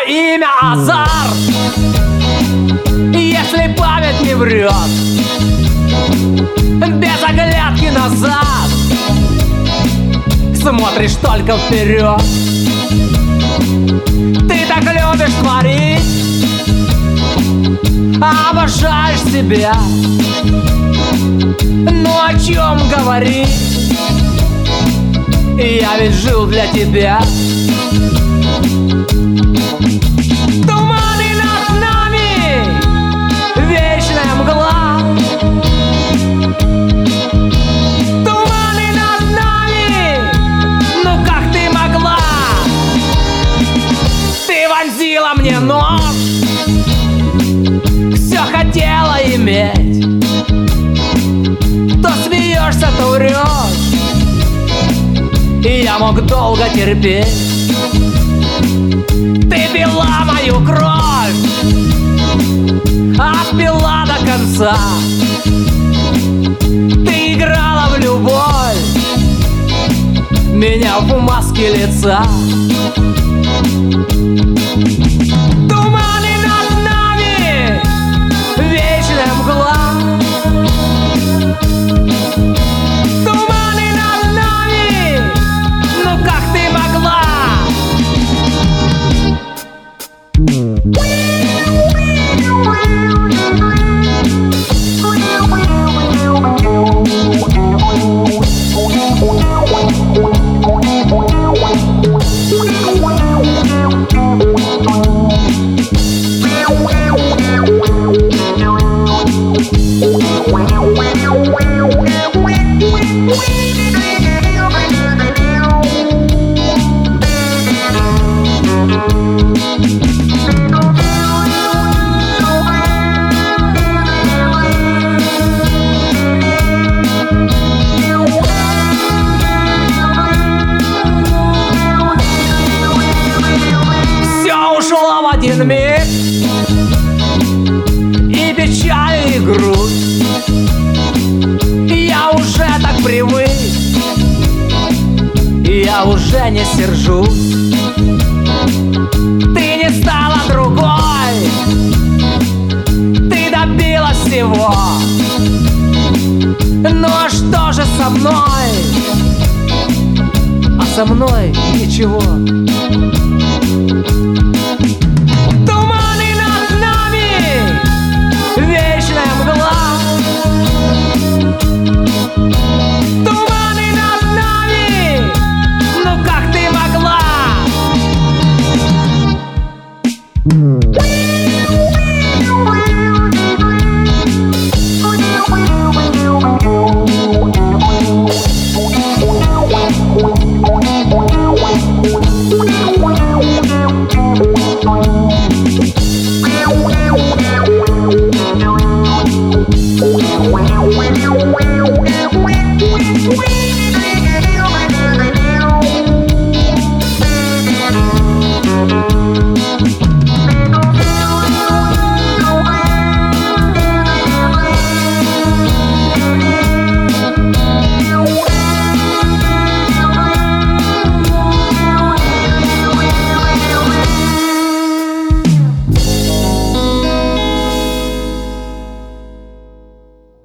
имя Азар. Если память не врет, без оглядки назад смотришь только вперед. Ты так любишь творить, обожаешь себя. Ну о чем говорить? Я ведь жил для тебя. Туманы над нами, вечная мгла. Туманы над нами, ну как ты могла? Ты вонзила мне нож, все хотела иметь. То смеешься, то врешь, и я мог долго терпеть. Ты пила мою кровь, отпила до конца. Ты играла в любовь, меня в маске лица. Туманы над нами, вечная мгла. Туманы над нами, ну как ты могла? Один миг, и печаль, и грусть. Я уже так привык, я уже не сержусь. Ты не стала другой, ты добилась всего. Ну а что же со мной? А со мной ничего. Туманы над нами, ну как ты могла?